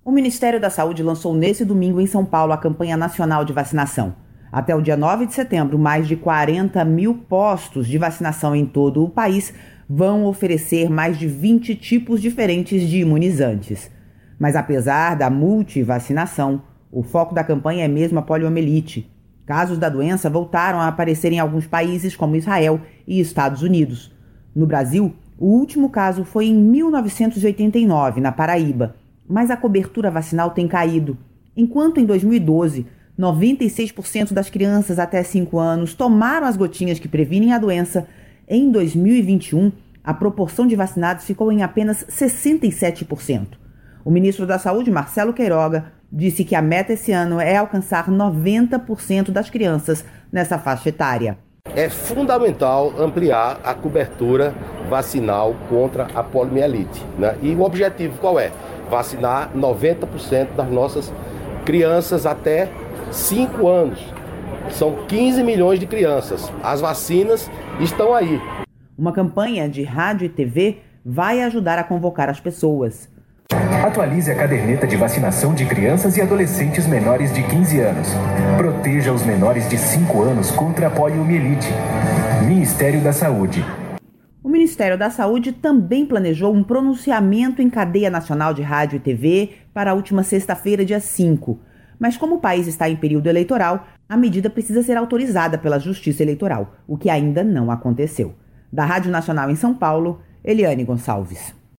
O Ministério da Saúde lançou nesse domingo em São Paulo a campanha nacional de vacinação. Até o dia 9 de setembro, mais de 40 mil postos de vacinação em todo o país vão oferecer mais de 20 tipos diferentes de imunizantes. Mas apesar da multivacinação, o foco da campanha é mesmo a poliomielite. Casos da doença voltaram a aparecer em alguns países como Israel e Estados Unidos. No Brasil, o último caso foi em 1989, na Paraíba, mas a cobertura vacinal tem caído. Enquanto em 2012, 96% das crianças até 5 anos tomaram as gotinhas que previnem a doença, em 2021, a proporção de vacinados ficou em apenas 67%. O ministro da Saúde, Marcelo Queiroga, disse que a meta esse ano é alcançar 90% das crianças nessa faixa etária. É fundamental ampliar a cobertura vacinal contra a poliomielite, né? E o objetivo qual é? Vacinar 90% das nossas crianças até 5 anos. São 15 milhões de crianças. As vacinas estão aí. Uma campanha de rádio e TV vai ajudar a convocar as pessoas. Atualize a caderneta de vacinação de crianças e adolescentes menores de 15 anos. Proteja os menores de 5 anos contra a poliomielite. Ministério da Saúde. O Ministério da Saúde também planejou um pronunciamento em cadeia nacional de rádio e TV para a última sexta-feira, dia 5. Mas como o país está em período eleitoral, a medida precisa ser autorizada pela Justiça Eleitoral, o que ainda não aconteceu. Da Rádio Nacional em São Paulo, Eliane Gonçalves.